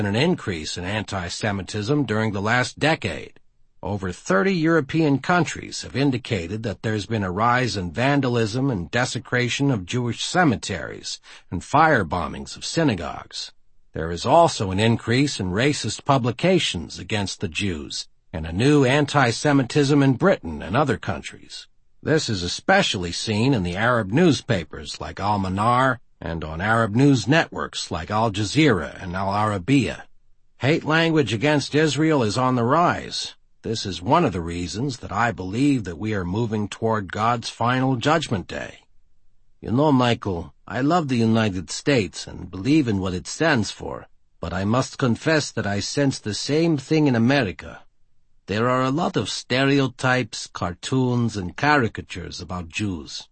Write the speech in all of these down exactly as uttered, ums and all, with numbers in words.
been an increase in anti-Semitism during the last decade. Over thirty European countries have indicated that there's been a rise in vandalism and desecration of Jewish cemeteries and firebombings of synagogues. There is also an increase in racist publications against the Jews and a new anti-Semitism in Britain and other countries. This is especially seen in the Arab newspapers like Al-Manar and on Arab news networks like Al Jazeera and Al Arabiya. Hate language against Israel is on the rise. This is one of the reasons that I believe that we are moving toward God's final judgment day. You know, Michael, I love the United States and believe in what it stands for, but I must confess that I sense the same thing in America. There are a lot of stereotypes, cartoons, and caricatures about Jews.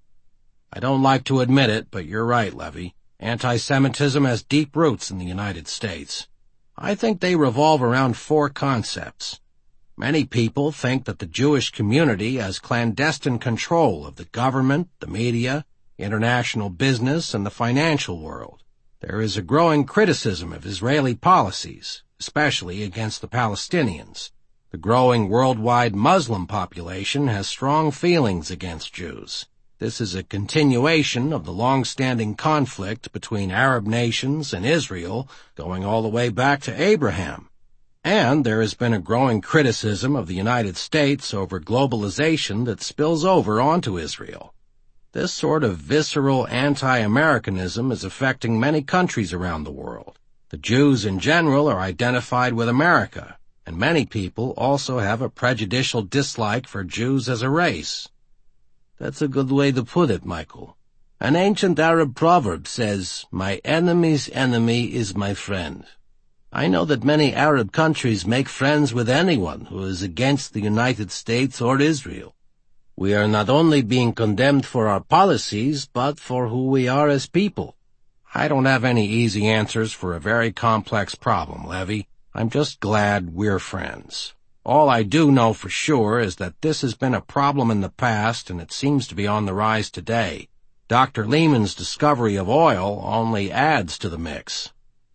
I don't like to admit it, but you're right, Levy. Anti-Semitism has deep roots in the United States. I think they revolve around four concepts. Many people think that the Jewish community has clandestine control of the government, the media, international business, and the financial world. There is a growing criticism of Israeli policies, especially against the Palestinians. The growing worldwide Muslim population has strong feelings against Jews. This is a continuation of the long-standing conflict between Arab nations and Israel going all the way back to Abraham. And there has been a growing criticism of the United States over globalization that spills over onto Israel. This sort of visceral anti-Americanism is affecting many countries around the world. The Jews in general are identified with America, and many people also have a prejudicial dislike for Jews as a race. That's a good way to put it, Michael. An ancient Arab proverb says, "My enemy's enemy is my friend." I know that many Arab countries make friends with anyone who is against the United States or Israel. We are not only being condemned for our policies, but for who we are as people. I don't have any easy answers for a very complex problem, Levy. I'm just glad we're friends. All I do know for sure is that this has been a problem in the past, and it seems to be on the rise today. Doctor Lehman's discovery of oil only adds to the mix.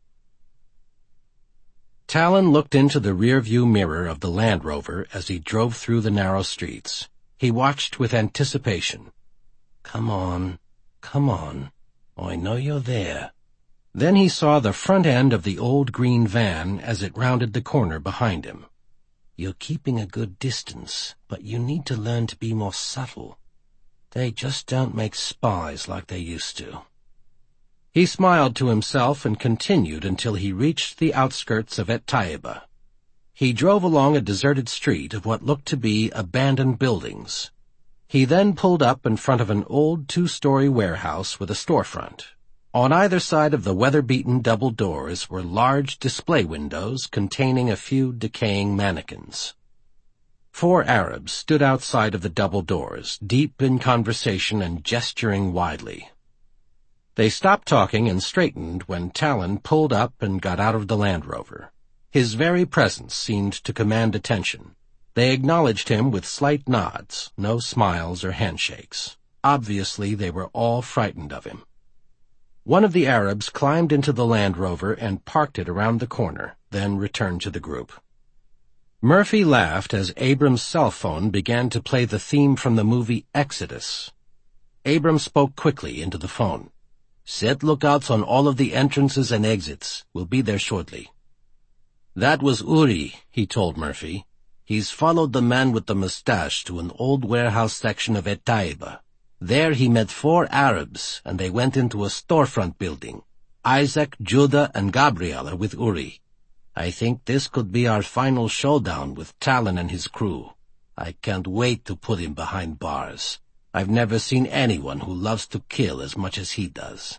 Talon looked into the rearview mirror of the Land Rover as he drove through the narrow streets. He watched with anticipation. Come on, come on. I know you're there. Then he saw the front end of the old green van as it rounded the corner behind him. You're keeping a good distance, but you need to learn to be more subtle. They just don't make spies like they used to. He smiled to himself and continued until he reached the outskirts of Et Taiba. He drove along a deserted street of what looked to be abandoned buildings. He then pulled up in front of an old two-story warehouse with a storefront. On either side of the weather-beaten double doors were large display windows containing a few decaying mannequins. Four Arabs stood outside of the double doors, deep in conversation and gesturing widely. They stopped talking and straightened when Talon pulled up and got out of the Land Rover. His very presence seemed to command attention. They acknowledged him with slight nods, no smiles or handshakes. Obviously, they were all frightened of him. One of the Arabs climbed into the Land Rover and parked it around the corner, then returned to the group. Murphy laughed as Abram's cell phone began to play the theme from the movie Exodus. Abram spoke quickly into the phone. Set lookouts on all of the entrances and exits. We'll be there shortly. That was Uri, he told Murphy. He's followed the man with the mustache to an old warehouse section of Et Taiba. There he met four Arabs, and they went into a storefront building. Isaac, Judah, and Gabriel are with Uri. I think this could be our final showdown with Talon and his crew. I can't wait to put him behind bars. I've never seen anyone who loves to kill as much as he does.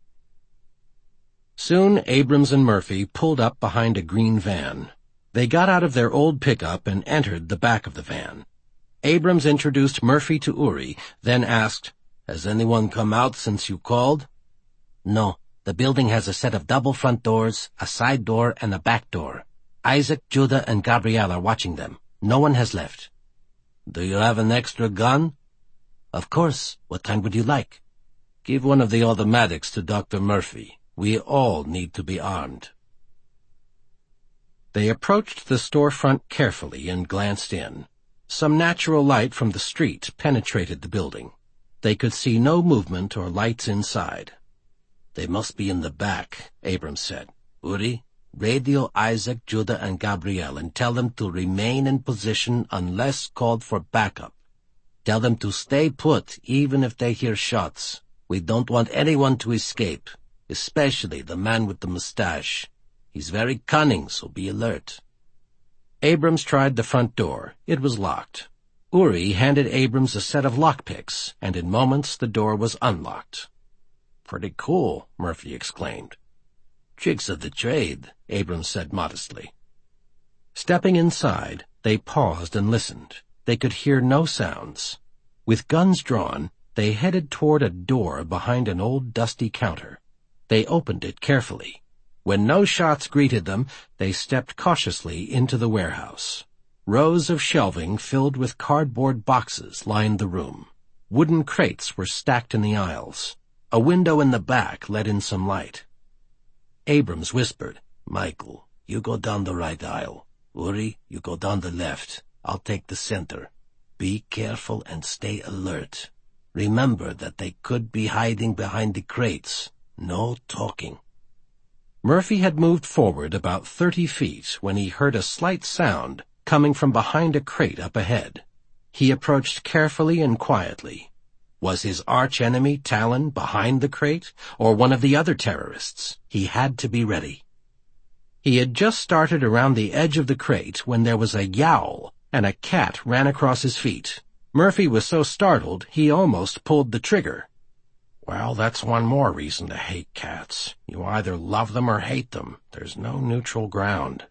Soon Abrams and Murphy pulled up behind a green van. They got out of their old pickup and entered the back of the van. Abrams introduced Murphy to Uri, then asked, Has anyone come out since you called? No. The building has a set of double front doors, a side door, and a back door. Isaac, Judah, and Gabriel are watching them. No one has left. Do you have an extra gun? Of course. What kind would you like? Give one of the automatics to Doctor Murphy. We all need to be armed. They approached the storefront carefully and glanced in. Some natural light from the street penetrated the building. They could see no movement or lights inside. "They must be in the back," Abrams said. "Uri, radio Isaac, Judah, and Gabriel and tell them to remain in position unless called for backup. Tell them to stay put even if they hear shots. We don't want anyone to escape, especially the man with the mustache. He's very cunning, so be alert." Abrams tried the front door. It was locked. Uri handed Abrams a set of lockpicks, and in moments the door was unlocked. "Pretty cool," Murphy exclaimed. "Tricks of the trade," Abrams said modestly. Stepping inside, they paused and listened. They could hear no sounds. With guns drawn, they headed toward a door behind an old dusty counter. They opened it carefully. When no shots greeted them, they stepped cautiously into the warehouse. Rows of shelving filled with cardboard boxes lined the room. Wooden crates were stacked in the aisles. A window in the back let in some light. Abrams whispered, "Michael, you go down the right aisle. Uri, you go down the left. I'll take the center. Be careful and stay alert. Remember that they could be hiding behind the crates. No talking." Murphy had moved forward about thirty feet when he heard a slight sound coming from behind a crate up ahead. He approached carefully and quietly. Was his arch-enemy Talon behind the crate, or one of the other terrorists? He had to be ready. He had just started around the edge of the crate when there was a yowl, and a cat ran across his feet. Murphy was so startled he almost pulled the trigger. Well, that's one more reason to hate cats. You either love them or hate them. There's no neutral ground.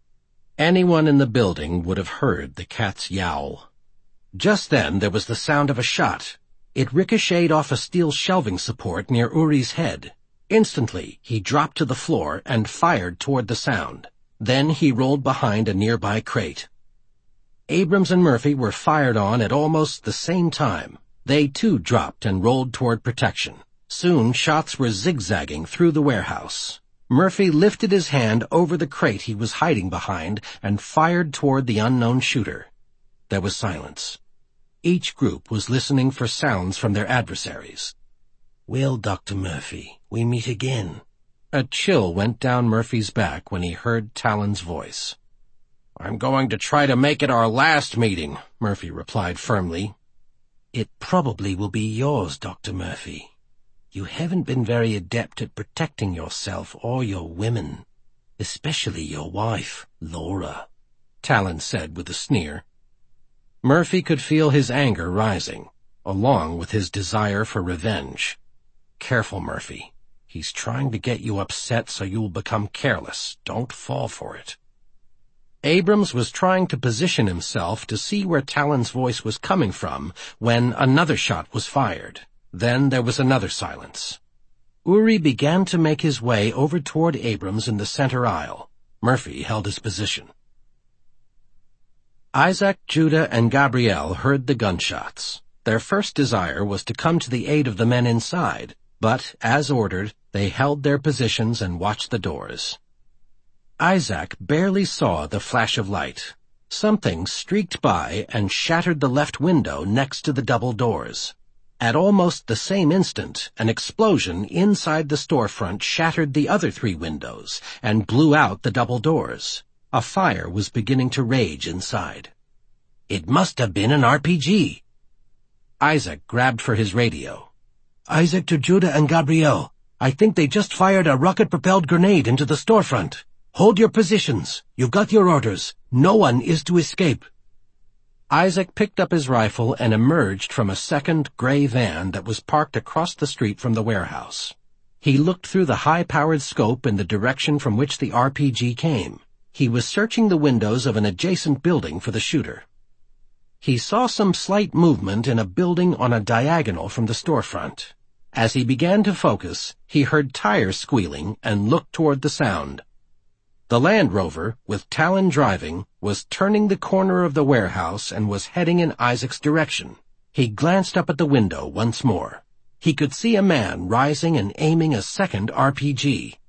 Anyone in the building would have heard the cat's yowl. Just then there was the sound of a shot. It ricocheted off a steel shelving support near Uri's head. Instantly, he dropped to the floor and fired toward the sound. Then he rolled behind a nearby crate. Abrams and Murphy were fired on at almost the same time. They too dropped and rolled toward protection. Soon shots were zigzagging through the warehouse. Murphy lifted his hand over the crate he was hiding behind and fired toward the unknown shooter. There was silence. Each group was listening for sounds from their adversaries. "Well, Doctor Murphy, we meet again." A chill went down Murphy's back when he heard Talon's voice. "I'm going to try to make it our last meeting," Murphy replied firmly. "It probably will be yours, Doctor Murphy. You haven't been very adept at protecting yourself or your women, especially your wife, Laura," Talon said with a sneer. Murphy could feel his anger rising, along with his desire for revenge. Careful, Murphy. He's trying to get you upset so you'll become careless. Don't fall for it. Abrams was trying to position himself to see where Talon's voice was coming from when another shot was fired. Then there was another silence. Uri began to make his way over toward Abrams in the center aisle. Murphy held his position. Isaac, Judah, and Gabriel heard the gunshots. Their first desire was to come to the aid of the men inside, but, as ordered, they held their positions and watched the doors. Isaac barely saw the flash of light. Something streaked by and shattered the left window next to the double doors. At almost the same instant, an explosion inside the storefront shattered the other three windows and blew out the double doors. A fire was beginning to rage inside. "It must have been an R P G." Isaac grabbed for his radio. "Isaac to Judah and Gabriel. I think they just fired a rocket-propelled grenade into the storefront. Hold your positions. You've got your orders. No one is to escape." Isaac picked up his rifle and emerged from a second gray van that was parked across the street from the warehouse. He looked through the high-powered scope in the direction from which the R P G came. He was searching the windows of an adjacent building for the shooter. He saw some slight movement in a building on a diagonal from the storefront. As he began to focus, he heard tires squealing and looked toward the sound. The Land Rover, with Talon driving, was turning the corner of the warehouse and was heading in Isaac's direction. He glanced up at the window once more. He could see a man rising and aiming a second R P G.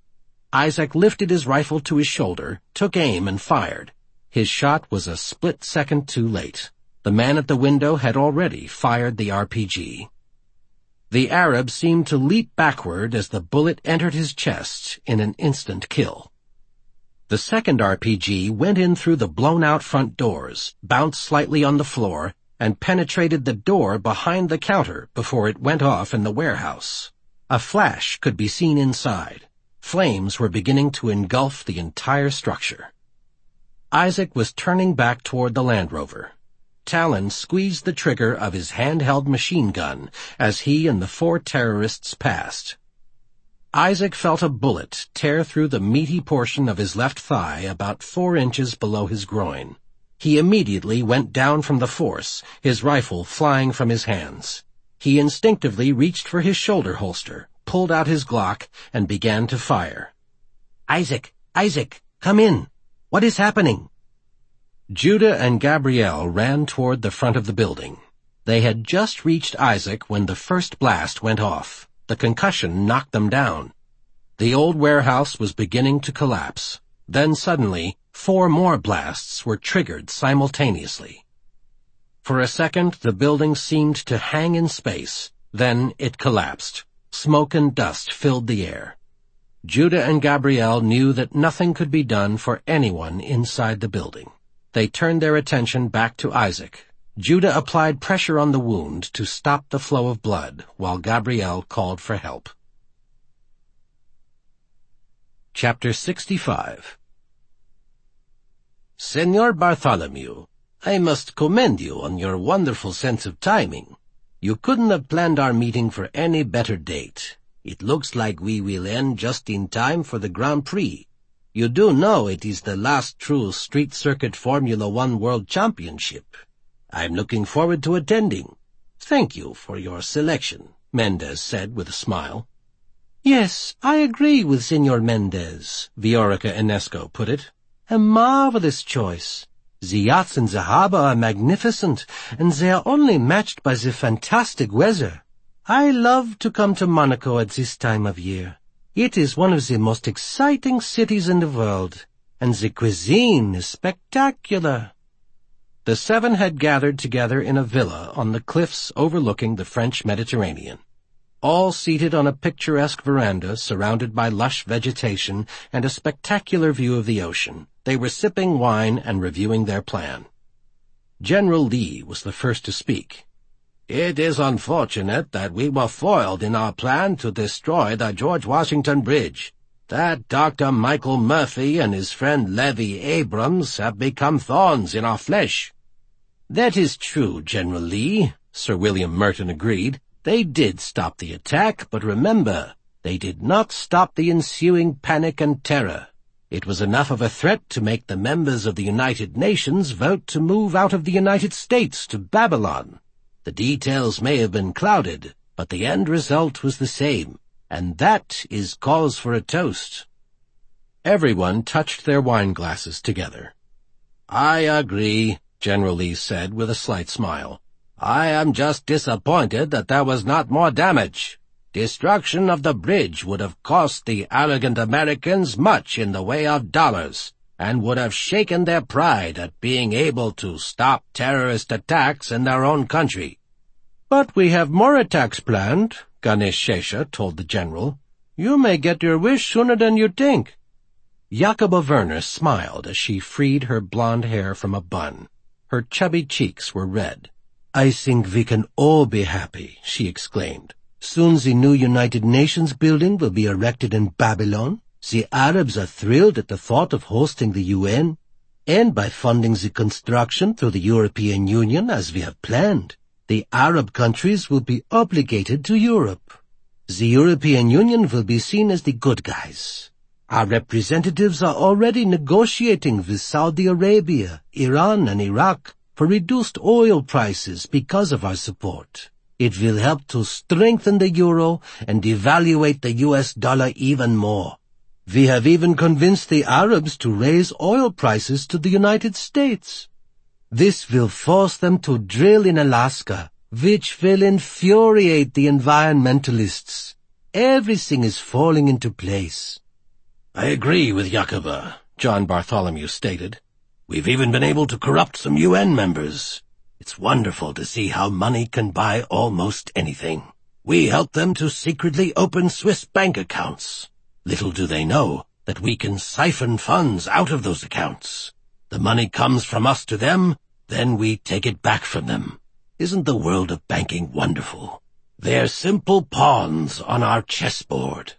Isaac lifted his rifle to his shoulder, took aim, and fired. His shot was a split second too late. The man at the window had already fired the R P G. The Arab seemed to leap backward as the bullet entered his chest in an instant kill. The second R P G went in through the blown-out front doors, bounced slightly on the floor, and penetrated the door behind the counter before it went off in the warehouse. A flash could be seen inside. Flames were beginning to engulf the entire structure. Isaac was turning back toward the Land Rover. Talon squeezed the trigger of his handheld machine gun as he and the four terrorists passed. Isaac felt a bullet tear through the meaty portion of his left thigh about four inches below his groin. He immediately went down from the force, his rifle flying from his hands. He instinctively reached for his shoulder holster, pulled out his Glock, and began to fire. "Isaac! Isaac! Come in! What is happening?" Judah and Gabrielle ran toward the front of the building. They had just reached Isaac when the first blast went off. The concussion knocked them down. The old warehouse was beginning to collapse. Then suddenly, four more blasts were triggered simultaneously. For a second, the building seemed to hang in space. Then it collapsed. Smoke and dust filled the air. Judah and Gabrielle knew that nothing could be done for anyone inside the building. They turned their attention back to Isaac. Judah applied pressure on the wound to stop the flow of blood, while Gabrielle called for help. Chapter sixty-five. Senor Bartholomew, I must commend you on your wonderful sense of timing. You couldn't have planned our meeting for any better date. It looks like we will end just in time for the Grand Prix. You do know it is the last true street circuit Formula One World Championship. I'm looking forward to attending. Thank you for your selection, Mendez said with a smile. Yes, I agree with Senor Mendez, Viorica Enesco put it. A marvelous choice. The yachts in the harbor are magnificent, and they are only matched by the fantastic weather. I love to come to Monaco at this time of year. It is one of the most exciting cities in the world, and the cuisine is spectacular. The seven had gathered together in a villa on the cliffs overlooking the French Mediterranean. All seated on a picturesque veranda surrounded by lush vegetation and a spectacular view of the ocean, they were sipping wine and reviewing their plan. General Lee was the first to speak. It is unfortunate that we were foiled in our plan to destroy the George Washington Bridge. That Doctor Michael Murphy and his friend Levi Abrams have become thorns in our flesh. That is true, General Lee, Sir William Merton agreed. They did stop the attack, but remember, they did not stop the ensuing panic and terror. It was enough of a threat to make the members of the United Nations vote to move out of the United States to Babylon. The details may have been clouded, but the end result was the same, and that is cause for a toast. Everyone touched their wine glasses together. I agree, General Lee said with a slight smile. I am just disappointed that there was not more damage. Destruction of the bridge would have cost the arrogant Americans much in the way of dollars, and would have shaken their pride at being able to stop terrorist attacks in their own country. But we have more attacks planned, Ganesh Shesha told the general. You may get your wish sooner than you think. Jacoba Werner smiled as she freed her blonde hair from a bun. Her chubby cheeks were red. I think we can all be happy, she exclaimed. Soon the new United Nations building will be erected in Babylon. The Arabs are thrilled at the thought of hosting the U N, and by funding the construction through the European Union as we have planned, the Arab countries will be obligated to Europe. The European Union will be seen as the good guys. Our representatives are already negotiating with Saudi Arabia, Iran, and Iraq for reduced oil prices because of our support. It will help to strengthen the euro and devaluate the U S dollar even more. We have even convinced the Arabs to raise oil prices to the United States. This will force them to drill in Alaska, which will infuriate the environmentalists. Everything is falling into place. I agree with Jacoba, John Bartholomew stated. We've even been able to corrupt some U N members. It's wonderful to see how money can buy almost anything. We help them to secretly open Swiss bank accounts. Little do they know that we can siphon funds out of those accounts. The money comes from us to them, then we take it back from them. Isn't the world of banking wonderful? They're simple pawns on our chessboard.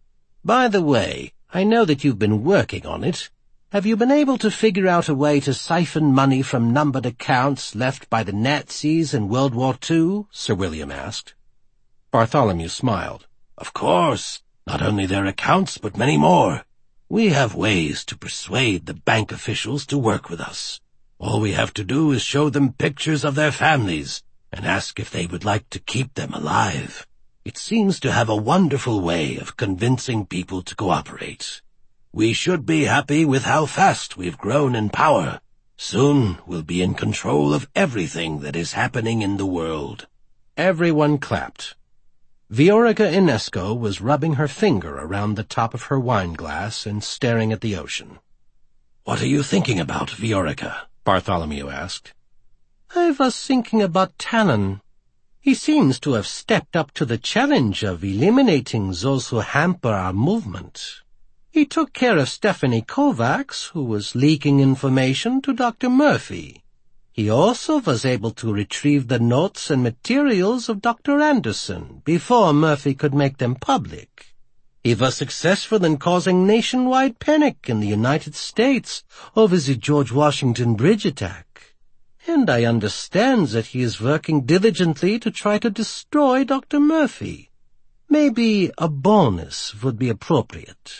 By the way, I know that you've been working on it. Have you been able to figure out a way to siphon money from numbered accounts left by the Nazis in World War Two? Sir William asked. Bartholomew smiled. Of course, not only their accounts, but many more. We have ways to persuade the bank officials to work with us. All we have to do is show them pictures of their families and ask if they would like to keep them alive. It seems to have a wonderful way of convincing people to cooperate. We should be happy with how fast we've grown in power. Soon we'll be in control of everything that is happening in the world. Everyone clapped. Viorica Inesco was rubbing her finger around the top of her wine glass and staring at the ocean. "What are you thinking about, Viorica?" Bartholomew asked. "I was thinking about Talon. He seems to have stepped up to the challenge of eliminating those who hamper our movement. He took care of Stephanie Kovacs, who was leaking information to Doctor Murphy. He also was able to retrieve the notes and materials of Doctor Anderson before Murphy could make them public. He was successful in causing nationwide panic in the United States over the George Washington Bridge attack. And I understand that he is working diligently to try to destroy Doctor Murphy. Maybe a bonus would be appropriate."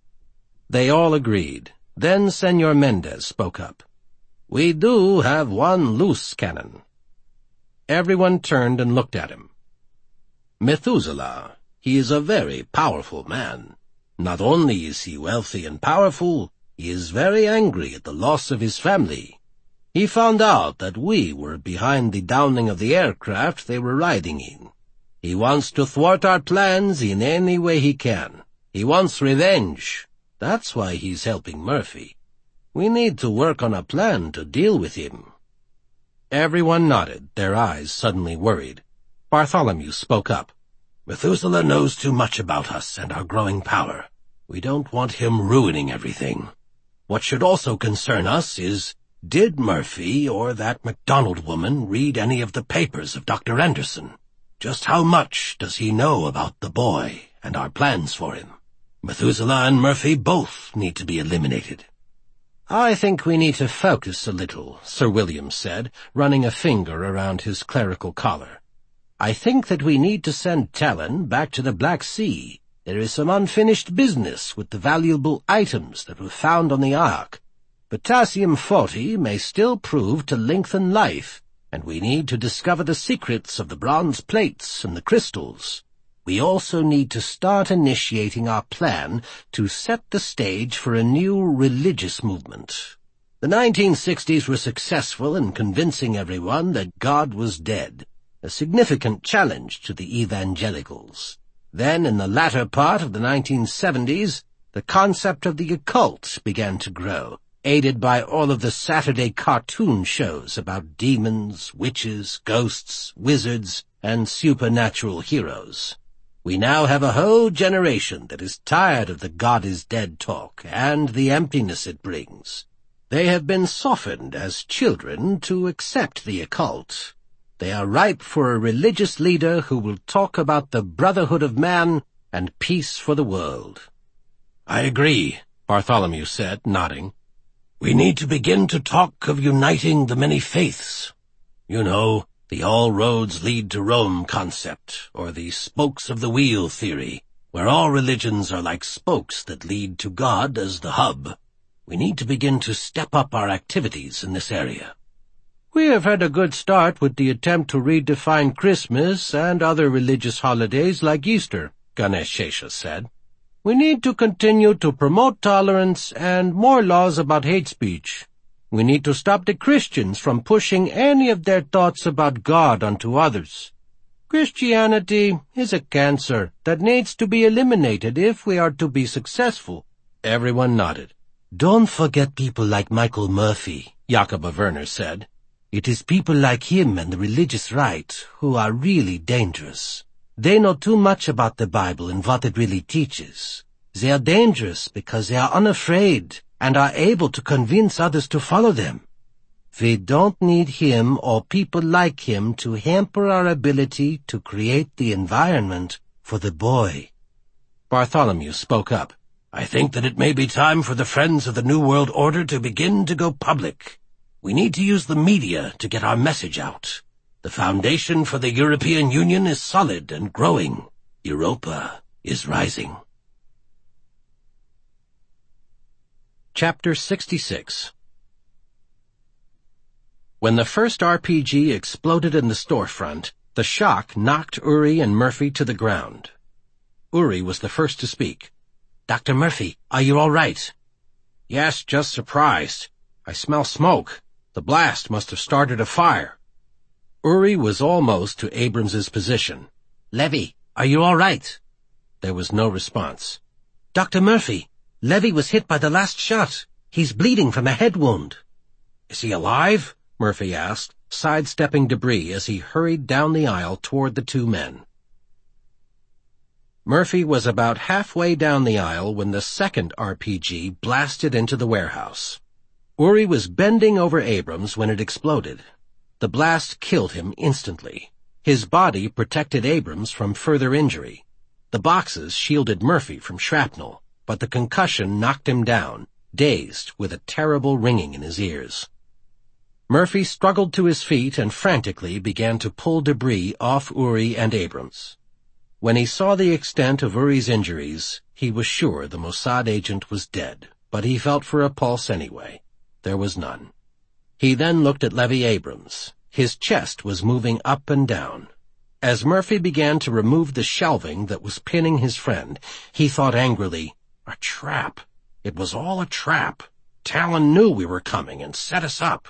They all agreed. Then Senor Mendez spoke up. "We do have one loose cannon." Everyone turned and looked at him. "Methuselah. He is a very powerful man. Not only is he wealthy and powerful, he is very angry at the loss of his family. He found out that we were behind the downing of the aircraft they were riding in. He wants to thwart our plans in any way he can. He wants revenge. That's why he's helping Murphy. We need to work on a plan to deal with him." Everyone nodded, their eyes suddenly worried. Bartholomew spoke up. "Methuselah knows too much about us and our growing power. We don't want him ruining everything. What should also concern us is, did Murphy or that MacDonald woman read any of the papers of Doctor Anderson? Just how much does he know about the boy and our plans for him? Methuselah and Murphy both need to be eliminated." "I think we need to focus a little," Sir William said, running a finger around his clerical collar. "I think that we need to send Talon back to the Black Sea. There is some unfinished business with the valuable items that were found on the Ark. Potassium forty may still prove to lengthen life, and we need to discover the secrets of the bronze plates and the crystals. We also need to start initiating our plan to set the stage for a new religious movement. The nineteen sixties were successful in convincing everyone that God was dead, a significant challenge to the evangelicals. Then, in the latter part of the nineteen seventies, the concept of the occult began to grow, aided by all of the Saturday cartoon shows about demons, witches, ghosts, wizards, and supernatural heroes. We now have a whole generation that is tired of the God is dead talk and the emptiness it brings. They have been softened as children to accept the occult. They are ripe for a religious leader who will talk about the brotherhood of man and peace for the world." "I agree," Bartholomew said, nodding. "We need to begin to talk of uniting the many faiths. You know, the all roads lead to Rome concept, or the spokes of the wheel theory, where all religions are like spokes that lead to God as the hub. We need to begin to step up our activities in this area." "We have had a good start with the attempt to redefine Christmas and other religious holidays like Easter," Ganesh Shesha said. "We need to continue to promote tolerance and more laws about hate speech. We need to stop the Christians from pushing any of their thoughts about God onto others. Christianity is a cancer that needs to be eliminated if we are to be successful. Everyone nodded. Don't forget people like Michael Murphy, Jakob Werner said. It is people like him and the religious right who are really dangerous. They know too much about the Bible and what it really teaches. They are dangerous because they are unafraid and are able to convince others to follow them. We don't need him or people like him to hamper our ability to create the environment for the boy. Bartholomew spoke up. I think that it may be time for the Friends of the New World Order to begin to go public. We need to use the media to get our message out. The foundation for the European Union is solid and growing. Europa is rising. Chapter sixty-six. When the first R P G exploded in the storefront, the shock knocked Uri and Murphy to the ground. Uri was the first to speak. Doctor Murphy, are you all right? Yes, just surprised. I smell smoke. The blast must have started a fire. Uri was almost to Abrams's position. Levy, are you all right? There was no response. Doctor Murphy, Levy was hit by the last shot. He's bleeding from a head wound. Is he alive? Murphy asked, sidestepping debris as he hurried down the aisle toward the two men. Murphy was about halfway down the aisle when the second R P G blasted into the warehouse. Uri was bending over Abrams when it exploded. The blast killed him instantly. His body protected Abrams from further injury. The boxes shielded Murphy from shrapnel, but the concussion knocked him down, dazed with a terrible ringing in his ears. Murphy struggled to his feet and frantically began to pull debris off Uri and Abrams. When he saw the extent of Uri's injuries, he was sure the Mossad agent was dead, but he felt for a pulse anyway. There was none. He then looked at Levy Abrams. His chest was moving up and down. As Murphy began to remove the shelving that was pinning his friend, he thought angrily, "A trap. It was all a trap. Talon knew we were coming and set us up."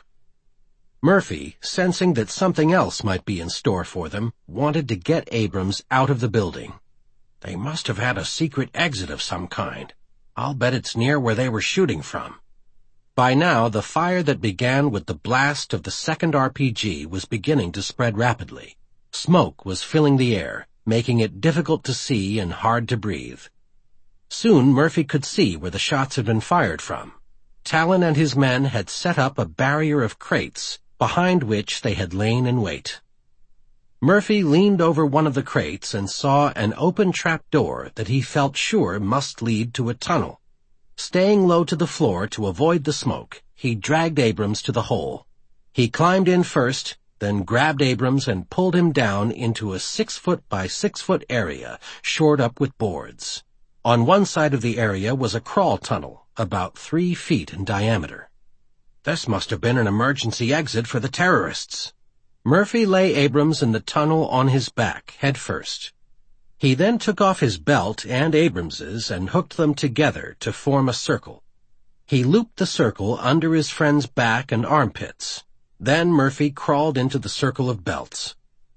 Murphy, sensing that something else might be in store for them, wanted to get Abrams out of the building. They must have had a secret exit of some kind. I'll bet it's near where they were shooting from. By now, the fire that began with the blast of the second R P G was beginning to spread rapidly. Smoke was filling the air, making it difficult to see and hard to breathe. Soon Murphy could see where the shots had been fired from. Talon and his men had set up a barrier of crates, behind which they had lain in wait. Murphy leaned over one of the crates and saw an open trap door that he felt sure must lead to a tunnel. Staying low to the floor to avoid the smoke, he dragged Abrams to the hole. He climbed in first, then grabbed Abrams and pulled him down into a six-foot by six-foot area, shored up with boards. On one side of the area was a crawl tunnel, about three feet in diameter. This must have been an emergency exit for the terrorists. Murphy lay Abrams in the tunnel on his back, head first. He then took off his belt and Abrams's and hooked them together to form a circle. He looped the circle under his friend's back and armpits. Then Murphy crawled into the circle of belts.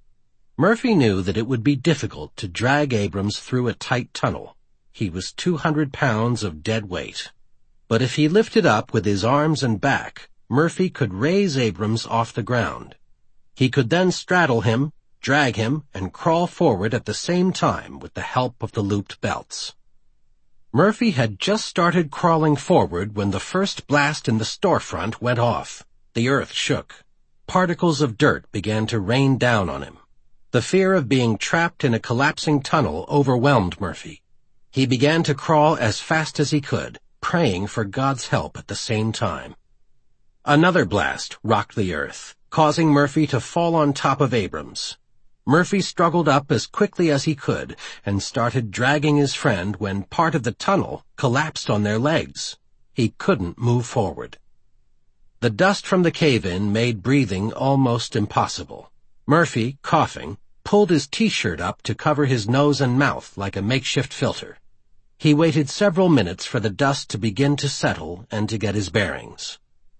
Murphy knew that it would be difficult to drag Abrams through a tight tunnel. He was two hundred pounds of dead weight. But if he lifted up with his arms and back, Murphy could raise Abrams off the ground. He could then straddle him, drag him, and crawl forward at the same time with the help of the looped belts. Murphy had just started crawling forward when the first blast in the storefront went off. The earth shook. Particles of dirt began to rain down on him. The fear of being trapped in a collapsing tunnel overwhelmed Murphy. He began to crawl as fast as he could, praying for God's help at the same time. Another blast rocked the earth, causing Murphy to fall on top of Abrams. Murphy struggled up as quickly as he could and started dragging his friend when part of the tunnel collapsed on their legs. He couldn't move forward. The dust from the cave-in made breathing almost impossible. Murphy, coughing, pulled his T-shirt up to cover his nose and mouth like a makeshift filter. He waited several minutes for the dust to begin to settle and to get his bearings.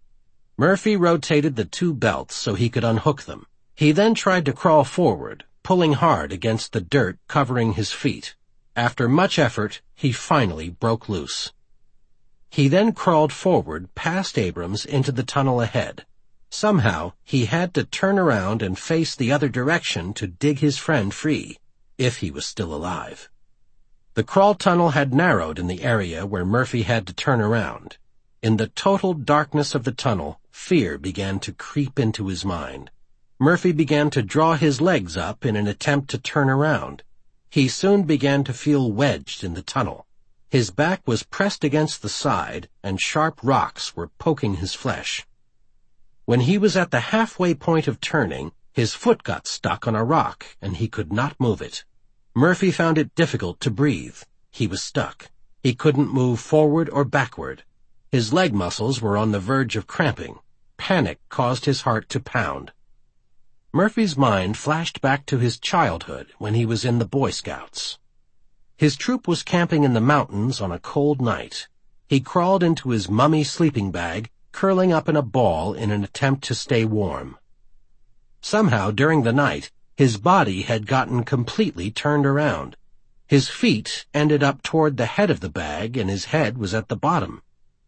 Murphy rotated the two belts so he could unhook them. He then tried to crawl forward, pulling hard against the dirt covering his feet. After much effort, he finally broke loose. He then crawled forward past Abrams into the tunnel ahead. Somehow, he had to turn around and face the other direction to dig his friend free, if he was still alive. The crawl tunnel had narrowed in the area where Murphy had to turn around. In the total darkness of the tunnel, fear began to creep into his mind. Murphy began to draw his legs up in an attempt to turn around. He soon began to feel wedged in the tunnel. His back was pressed against the side, and sharp rocks were poking his flesh. When he was at the halfway point of turning, his foot got stuck on a rock, and he could not move it. Murphy found it difficult to breathe. He was stuck. He couldn't move forward or backward. His leg muscles were on the verge of cramping. Panic caused his heart to pound. Murphy's mind flashed back to his childhood when he was in the Boy Scouts. His troop was camping in the mountains on a cold night. He crawled into his mummy sleeping bag, curling up in a ball in an attempt to stay warm. Somehow, during the night, his body had gotten completely turned around. His feet ended up toward the head of the bag, and his head was at the bottom.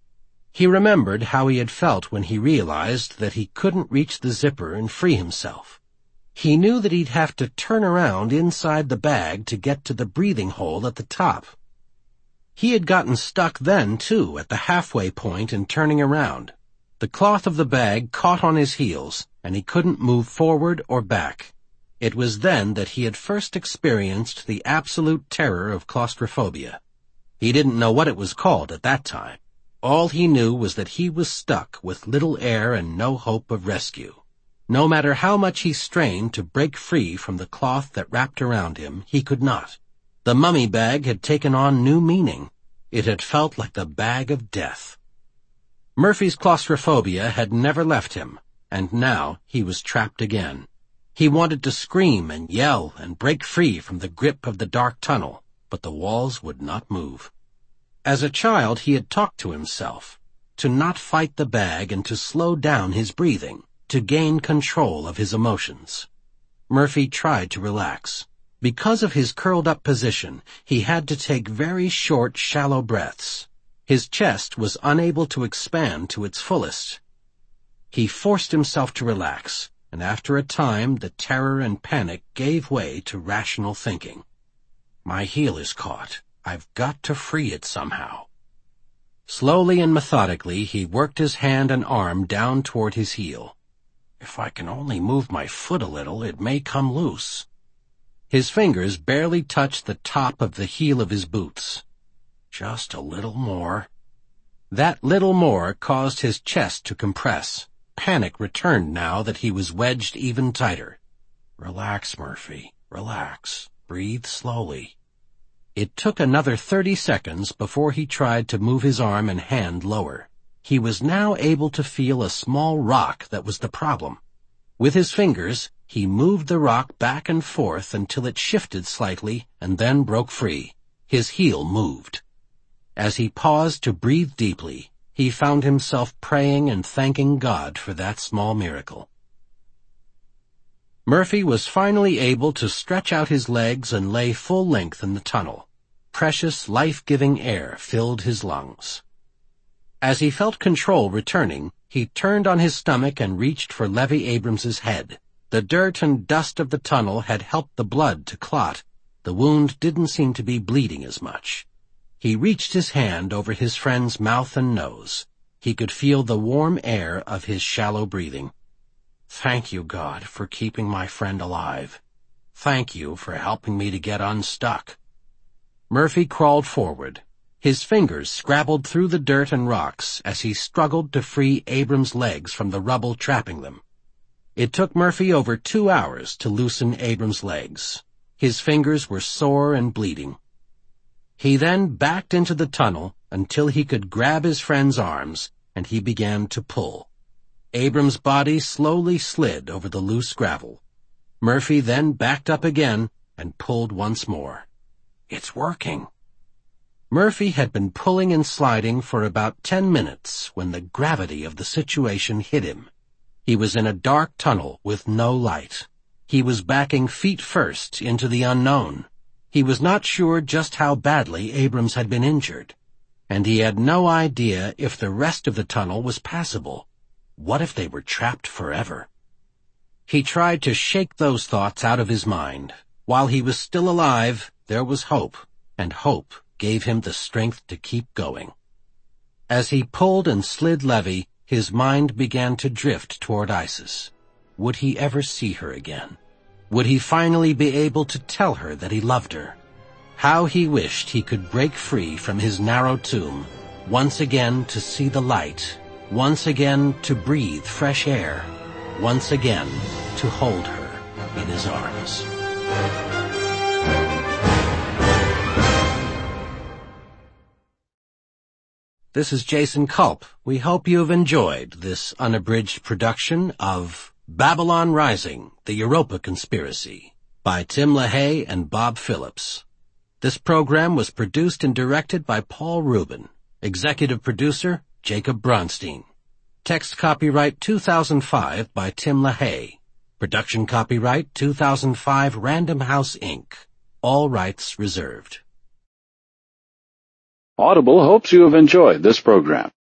He remembered how he had felt when he realized that he couldn't reach the zipper and free himself. He knew that he'd have to turn around inside the bag to get to the breathing hole at the top. He had gotten stuck then, too, at the halfway point in turning around. The cloth of the bag caught on his heels, and he couldn't move forward or back. It was then that he had first experienced the absolute terror of claustrophobia. He didn't know what it was called at that time. All he knew was that he was stuck with little air and no hope of rescue. No matter how much he strained to break free from the cloth that wrapped around him, he could not. The mummy bag had taken on new meaning. It had felt like the bag of death. Murphy's claustrophobia had never left him, and now he was trapped again. He wanted to scream and yell and break free from the grip of the dark tunnel, but the walls would not move. As a child, he had talked to himself, to not fight the bag and to slow down his breathing, to gain control of his emotions. Murphy tried to relax. Because of his curled-up position, he had to take very short, shallow breaths. His chest was unable to expand to its fullest. He forced himself to relax, and after a time the terror and panic gave way to rational thinking. My heel is caught. I've got to free it somehow. Slowly and methodically he worked his hand and arm down toward his heel. If I can only move my foot a little, it may come loose. His fingers barely touched the top of the heel of his boots. Just a little more. That little more caused his chest to compress. Panic returned now that he was wedged even tighter. Relax, Murphy. Relax. Breathe slowly. It took another thirty seconds before he tried to move his arm and hand lower. He was now able to feel a small rock that was the problem. With his fingers, he moved the rock back and forth until it shifted slightly and then broke free. His heel moved. As he paused to breathe deeply, he found himself praying and thanking God for that small miracle. Murphy was finally able to stretch out his legs and lay full length in the tunnel. Precious, life-giving air filled his lungs. As he felt control returning, he turned on his stomach and reached for Levy Abrams's head. The dirt and dust of the tunnel had helped the blood to clot. The wound didn't seem to be bleeding as much. He reached his hand over his friend's mouth and nose. He could feel the warm air of his shallow breathing. Thank you, God, for keeping my friend alive. Thank you for helping me to get unstuck. Murphy crawled forward. His fingers scrabbled through the dirt and rocks as he struggled to free Abrams' legs from the rubble trapping them. It took Murphy over two hours to loosen Abrams' legs. His fingers were sore and bleeding. He then backed into the tunnel until he could grab his friend's arms, and he began to pull. Abrams' body slowly slid over the loose gravel. Murphy then backed up again and pulled once more. It's working. Murphy had been pulling and sliding for about ten minutes when the gravity of the situation hit him. He was in a dark tunnel with no light. He was backing feet first into the unknown. He was not sure just how badly Abrams had been injured. and he had no idea if the rest of the tunnel was passable. What if they were trapped forever? He tried to shake those thoughts out of his mind. While he was still alive, there was hope, and hope gave him the strength to keep going. As he pulled and slid Levy, his mind began to drift toward Isis. Would he ever see her again? Would he finally be able to tell her that he loved her? How he wished he could break free from his narrow tomb, once again to see the light, once again to breathe fresh air, once again to hold her in his arms. This is Jason Culp. We hope you have enjoyed this unabridged production of Babylon Rising, The Europa Conspiracy by Tim LaHaye and Bob Phillips. This program was produced and directed by Paul Rubin. Executive producer, Jacob Bronstein. Text copyright two thousand five by Tim LaHaye. Production copyright two thousand five Random House, Incorporated. All rights reserved. Audible hopes you have enjoyed this program.